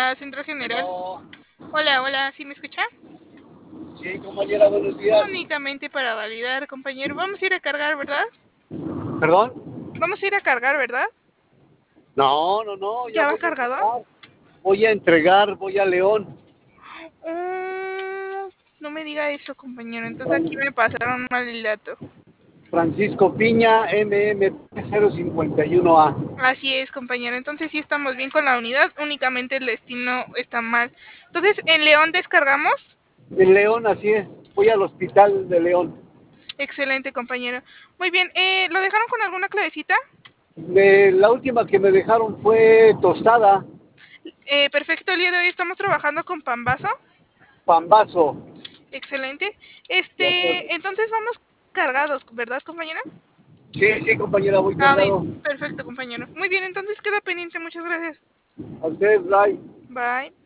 la central general. No. Hola, hola, ¿sí me escucha? Sí, compañera, buenos días. Únicamente para validar, compañero. Vamos a ir a cargar, ¿verdad? ¿Perdón? Vamos a ir a cargar, ¿verdad? No, no, no, ya ¿Ya va voy a cargado? entregar. Voy a entregar, voy a León. No me diga eso, compañero. Entonces aquí Fran- me pasaron mal el dato. Francisco Piña, MMP 051A. Así es, compañero. Entonces sí estamos bien con la unidad, únicamente el destino está mal. Entonces, ¿en León descargamos? En León, así es. Voy al hospital de León. Excelente, compañero. Muy bien, ¿lo dejaron con alguna clavecita? La última que me dejaron fue tostada, Perfecto, el día de hoy estamos trabajando con Pambazo. pambazo. Excelente. De acuerdo. Entonces vamos cargados, ¿verdad, compañera? Sí, sí, compañera, voy Ah, bien, cargado. perfecto, compañero. Muy bien, entonces queda pendiente. Muchas gracias. A usted, bye. Bye.